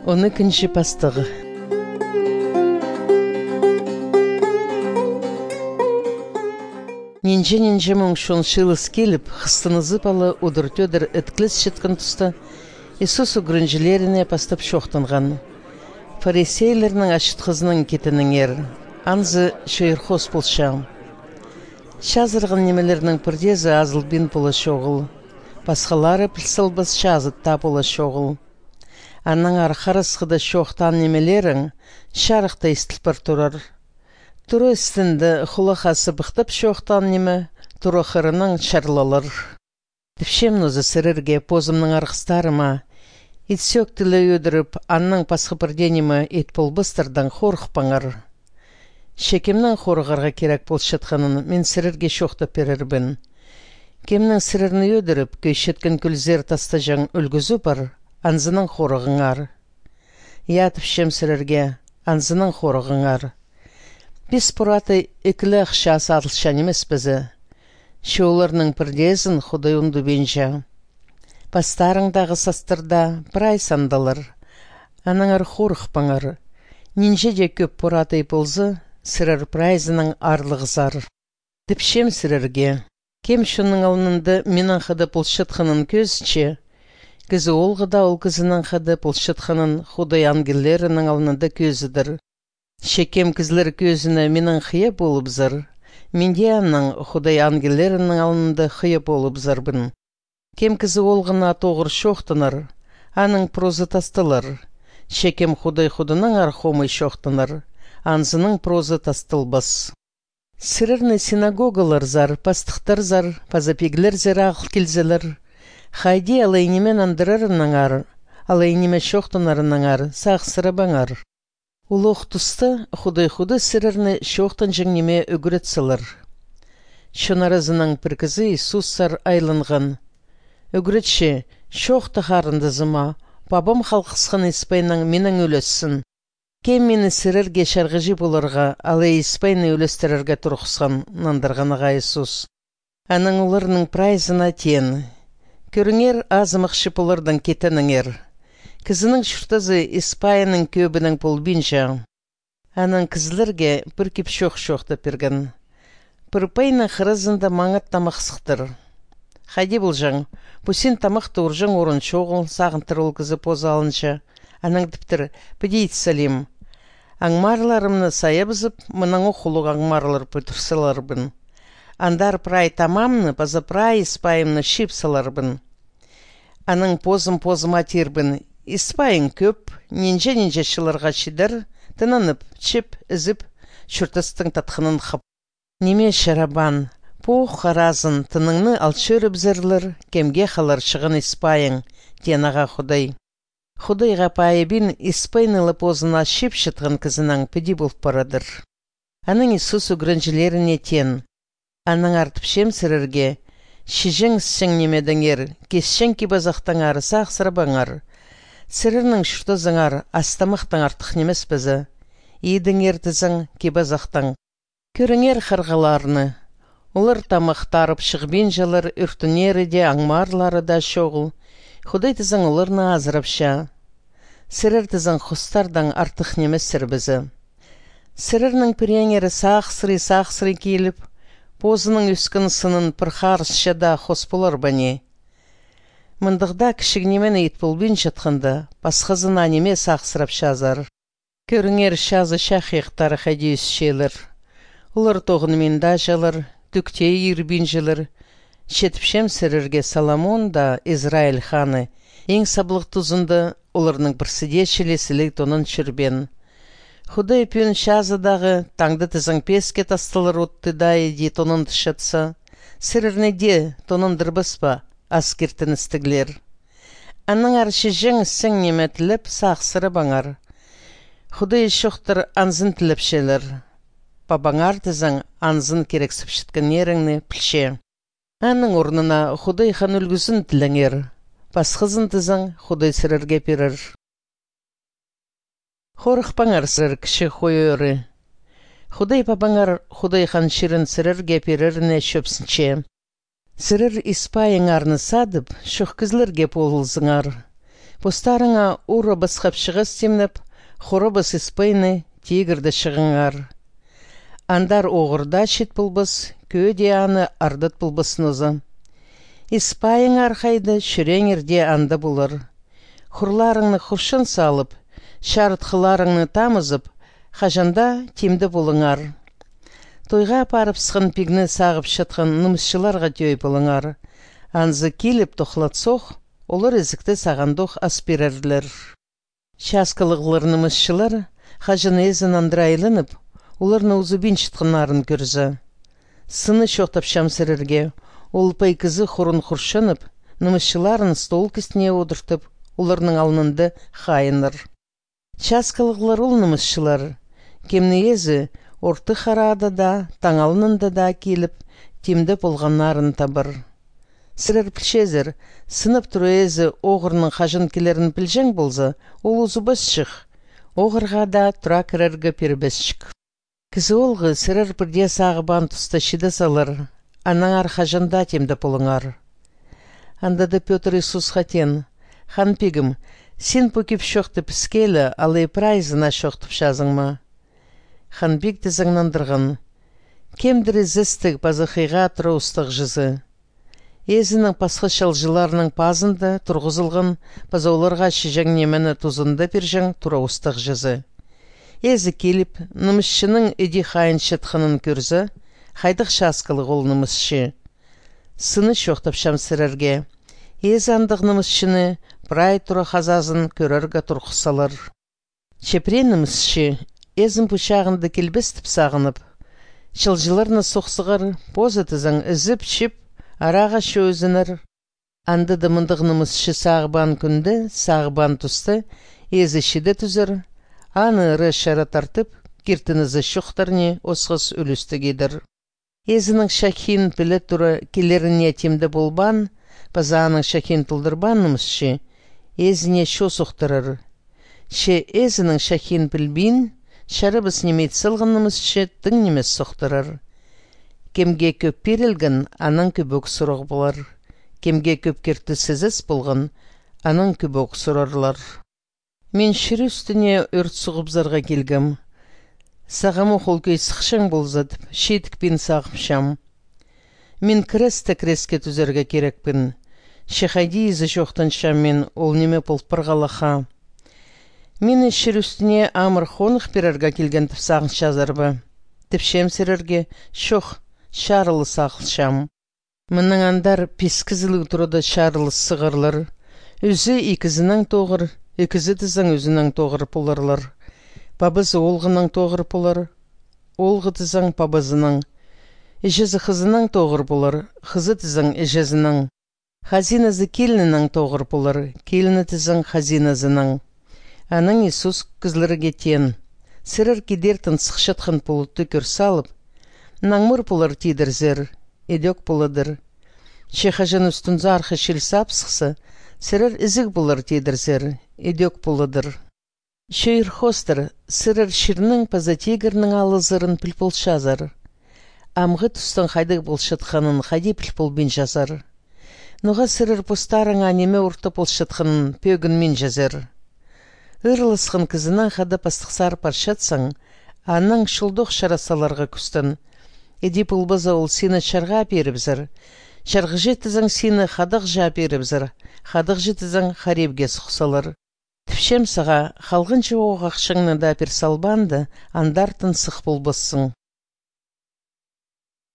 12 бастығы. Нинже мұңшын шылыс келіп, қыстынызы балы удыр-төдір өткіліс шеткен тұста Иисус үгірінжілеріне пастап шоқтынған. Фарисейлерінің ашыт қызының кетінің ер, анзы шөйірхос болшам. Шазырғын немелерінің бірдезі азылбин болы шоғыл. Басқалары пілсілбіз шазыт та болы шоғыл. Анның арқарысқыда шоқтан немелерің шарықта істілпір тұрар. Тұры істінді құлықасы бұқтып шоқтан неме, тұры қырының шарлалыр. Діпшемнозы сірірге позымның арқыстарыма, итсөк тілі өдіріп, анның пасқы бірденімі ет болбыстырдан қорқпаңыр. Шекемнің қорғарға керек болшатқанын мен сірірге шоқтап берербін. Кемнің сірірні өдіріп, көйшеткен күлзер таста жаң үлгізу бар, анзының қорғыңар. Ятып шем сірірге, анзының қорғыңар. Біз пұраты екілі ақшасы атылшан емес бізі. Шоуларының бірдезін құдай ұнды бенжа. Бастарыңдағы састырда бір ай сандалыр. Аныңар қорықпаңар. Нинже де көп пұраты болзы, сірір прайзының арлығызар. Діпшем сірірге. Кем шының алынынды менің қады бұлшытқының көзче. Кізі олғыда ол кізінің қады бұлшытқының құдай ангелерінің алынынды көзідір. Шекем кізлер көзіні менің қия болып зыр. Менде анның құдай ангелерінің алынынды қия болып зырбын. Кем кізі олғына тоғыр шоқтыныр. Аның прозы тастылыр. Шекем құдай құдының архомы шоқтыныр. Анзының прозы тастылбас. Сірірні синагогалар зар, пастықтар зар, пазапеглер зер ақыл келзелер. Хайди алайнемен андырарыныңар, алайнеме шоқтынарыныңар, сақсырабаңар. Улық тұсты құдай-құды сірірні шоқтын жыңнеме үгіретсілір. Шынаразының піркізі Иисуссар айлынған. Үгіретші, шоқты қарындызыма, бабам қалқысқан Испайның менің өлесін. Кем мені сірірге шарғыжи болырға, алы Испайны өлестірерге тұрқысқан нандырғаныға Иисус. Аның оларының прайзына тен. Көріңер азымықшы болырдан кетініңер. Кізінің шүртазы Испайының көбінің полбинжа. Аның кізлерге бір кеп шоқ-шоқты перген. Пырпайның қырызында маңат тамақ сықтыр. Хайди бұл жаң, бұсен тамақты ұржың орын шоғыл сағынтыр ол кізі поза алынша. Аның діптір, підейт салим. Аңмарларымны сайабызып, мұнаңы құлық аңмарлар пөтірсіларбын. Андар прай тамамны, база прай Испайымны шипсаларбын. Аның позым-позыма тербін. Испайың көп, нинже шыларға шидір, тынанып, чіп, ізіп, шүртістің татқынын қып. Неме шарабан, пух қаразын, тыныңны алшырып зірлір, кемге қалар шығын Испайың, тенаға құдай. Құдайға пайыбин Испайнылы позына шип шытғын кізінің піді болып барадыр. Аның Иисус үгірінжілеріне тен. Аның артып шем сірірге, шижің сің немедіңер, кесшің кебазақтаңар, сақ-сырабаңар. Сірірнің шүртазыңар, астамақтың артық немес бізі. Едіңер тізің кебазақтың. Көріңер қырғаларыны. Олар тамақтарып шығбен жалыр, үртінері де, аңмарлары да шоғыл. Құдай тізің оларны азырапша. Сірір тізің құстардан артық немес сір бізі. Сірірнің піреңері сақ-сыры келіп, позының үскін сынын пірқарысша да қос болар бәне. Мұндығда кішігінемен ет болбен жатқанда, басқызына неме сақсырап шазар. Көріңер шазы шақиқтары қайде үсшелір. Олар тоғынымен да жалыр, түкте ербен жылыр. Шетіпшем сірірге Соломон да Израиль ханы. Ең саблық тұзынды оларының бірсіде шелесілік тонын шүрбен. Құдай пүйін шазыдағы таңды тізің песке тастылыр отты да еді тонын тұшатса. Сірірне де тонын дырбыспа. Аскертін істіглер. Анның аршы жың сің неметіліп сақсыры баңар. Құдай шоқтыр анзын тіліп шелір. Бабаңар тізің анзын керексіп шытқан еріңні пілше. Анның орнына Құдай хан үлгізін тіліңер. Басқызын тізің Құдай сірірге перір. Қорықпаңар сірір кіші қойыры. Құдай бабаңар Құдай хан шырын сірірге періріне шөпсінше. Сірір Испайың арны садып, шоқ кізлерге болылзыңар. Постарыңа урабыз хапшығыз темніп, хорабыз испайны тегірді шығыңар. Андар оғырда шет бұлбыз, көде аны ардыт бұлбысынызы. Испайың арқайды шүреңірде анды бұлыр. Хурларыңны хұршын салып, шарытқыларыңны тамызып, қажанда темді болыңар. Тойға апарып сығын пигні сағып шатқан нымысшыларға төй болыңар. Анзы келіп тоқлатсоқ, олар езікті сағандоқ аспирерлер. Шаскалығылар нымысшылар қажын езін андырайлынып, оларны ұзыбин шытқынарын көрзі. Сыны шоқтап шамсырерге, ол пайкызы хұрын хұршынып, нымысшыларын стол кісіне одыртып, оларның алынынды қайыныр. Шаскалығылар ол нымысшылар, кемні езі орты қарады да, таңалынында да келіп, темді болғанларын табыр. Сірір пілшезір, сынып тұру езі оғырның қажын келерін пілжен болзы, ол ұзы басшық, оғырға да тұра кірергі пербесшік. Кізі олғы сірір бірде сағыбан тұста шиді салыр, анаңар қажында темді болыңар. Андады Петр Иисус хатен, хан пегім, сен пөкіп шоқты піскелі, алы прайзына шоқтып шазыңма. Ханбек дезаңнандырған, кемдірі зістік базықиға тұрыстық жызы. Езінің пасқы шалжыларының пазында тұрғызылған базауларға шижаң немені тұзында пержаң тұрыстық жызы. Езі келіп, нымысшының үді қайын шетқанын көрзі, қайдық шаскылық ол нымысшы. Сыны шоқтап шамсырерге, езі андық нымысшыны бірай тұры қазазын көрерге тұрқысалар. Чепре нымысшы, езін пұшағынды келбестіп сағынып, шылжыларына соқсығыр, позытызың үзіп шіп, араға шөзінір. Анды дымындығнымызшы сағыбан күнді, сағыбан тұсты, езі шиді түзір, аны ұры шара тартып, кертінізі шуқтарне осқыз үлісті кедір. Езінің шақин пілі тұры келеріне темді болбан, пазаның шақин тұлдырбанымызшы, езіне шо соқтырыр. Ше езінің шақин пілбін, шарыбыз немет сылғынымызшы тың немес соқтырыр. Кемге көп берілгін, аның көбік сұрық болар. Кемге көп керті сізіс болғын, аның көбік сұрарлар. Мен шыр үстіне өрт сұғыбзарға келгім. Сағамы қолкөй сықшың болзадып, шетікпен сағымшам. Мен кресті креске түзерге керекпін. Шехайди езі жоқтаншам мен ол неме пұлпырғалаға. Мені шыр үстіне амыр қонық берерге келген тұпсағын шазарбы. Тіпшем серерге шоқ шарылы сақылшам. Мұның андар пескізілі тұрыда шарылы сығырлар. Үзі екізінің тоғыр, екізі тізің өзінің тоғыр поларлар. Бабызы олғының тоғыр полар, олғы тізің бабызының. Ежезі қызының тоғыр полар, қызы тізің ежезінің. Хазиназы келінінің тоғыр полар, келіні тізің хазиназының. Аның Иисус кызлары кетен, сірір кедертін сықшытқын полытты көр салып, наңмыр полар тидірзер, едек поладыр. Шехажын үстінзі арқы шел сапсықсы, сірір ізік болар тидірзер, едек поладыр. Шөйір хостыр, сірір шырның пазатегірнің алызырын пілпол шазар. Амғы тұстың қайдық болшытқанын қайде пілпол бен жазар. Нұға сірір постарыңа неме ұрты болшытқанын пөгін мен жазар. Ырлысқын кізінен қады пастықсар паршатсаң, анның шылдық шарасаларға күстін. Еди пұлбыза ол сені шарға беріпзір. Шарғы жетізің сені қадық жа беріпзір. Қадық жетізің қаребге сұқсалар. Тіпшем саға, қалғыншы оғақшыңны да персалбанды, андартын сық пұлбызсың.